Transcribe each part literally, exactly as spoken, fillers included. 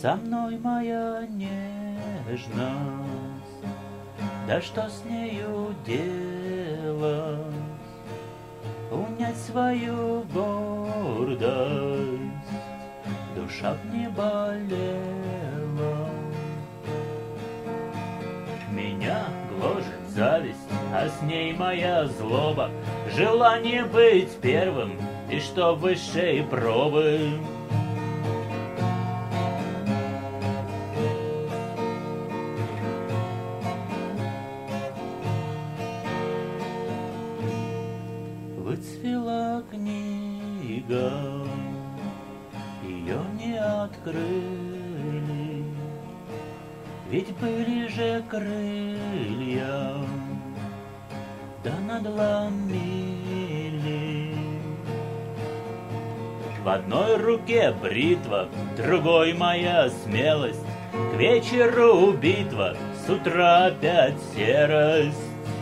Со мной моя нежность, да что с нею делать? Унять свою гордость, душа б не болела. Меня гложет зависть, а с ней моя злоба, желание быть первым и что высшей пробы. Выцвела книга, ее не открыли, ведь были же крылья, да надломили. В одной руке бритва, в другой моя смелость, к вечеру битва, с утра опять серость.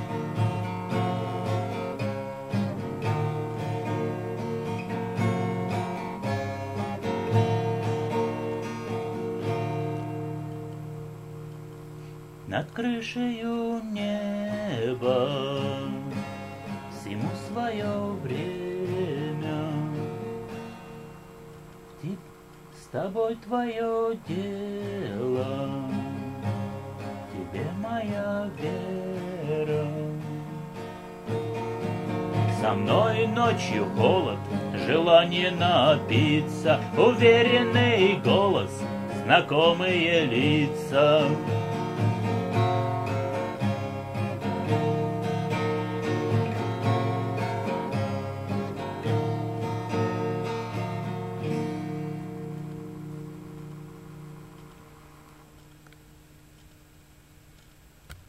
Над крышею неба всему свое время. Птиц, с тобой твое дело, тебе моя вера. Со мной ночью холод, желание напиться, уверенный голос, знакомые лица.